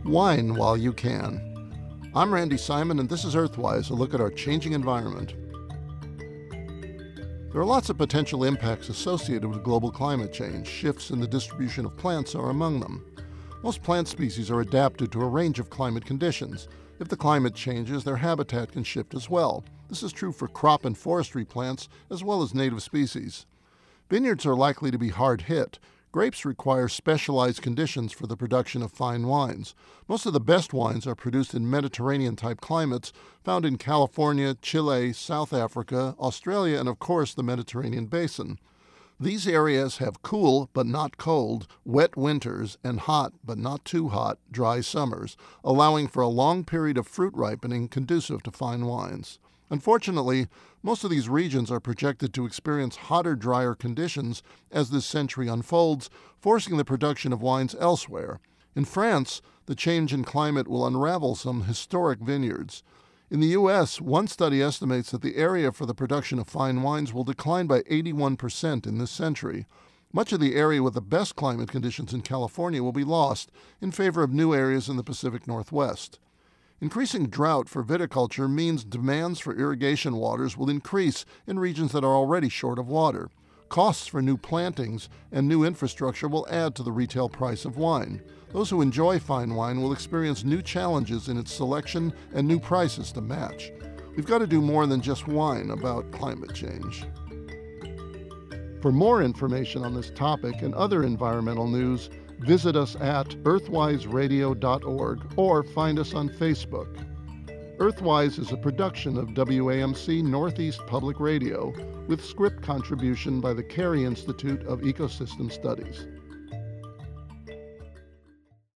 Wine while you can. I'm Randy Simon, and this is Earthwise, a look at our changing environment. There are lots of potential impacts associated with global climate change. Shifts in the distribution of plants are among them. Most plant species are adapted to a range of climate conditions. If the climate changes, their habitat can shift as well. This is true for crop and forestry plants as well as native species. Vineyards are likely to be hard hit. Grapes require specialized conditions for the production of fine wines. Most of the best wines are produced in Mediterranean-type climates found in California, Chile, South Africa, Australia, and of course the Mediterranean basin. These areas have cool but not cold, wet winters, and hot but not too hot, dry summers, allowing for a long period of fruit ripening conducive to fine wines. Unfortunately, most of these regions are projected to experience hotter, drier conditions as this century unfolds, forcing the production of wines elsewhere. In France, the change in climate will unravel some historic vineyards. In the U.S., one study estimates that the area for the production of fine wines will decline by 81% in this century. Much of the area with the best climate conditions in California will be lost in favor of new areas in the Pacific Northwest. Increasing drought for viticulture means demands for irrigation waters will increase in regions that are already short of water. Costs for new plantings and new infrastructure will add to the retail price of wine. Those who enjoy fine wine will experience new challenges in its selection and new prices to match. We've got to do more than just whine about climate change. For more information on this topic and other environmental news, visit us at earthwiseradio.org or find us on Facebook. Earthwise is a production of WAMC Northeast Public Radio with script contribution by the Carey Institute of Ecosystem Studies.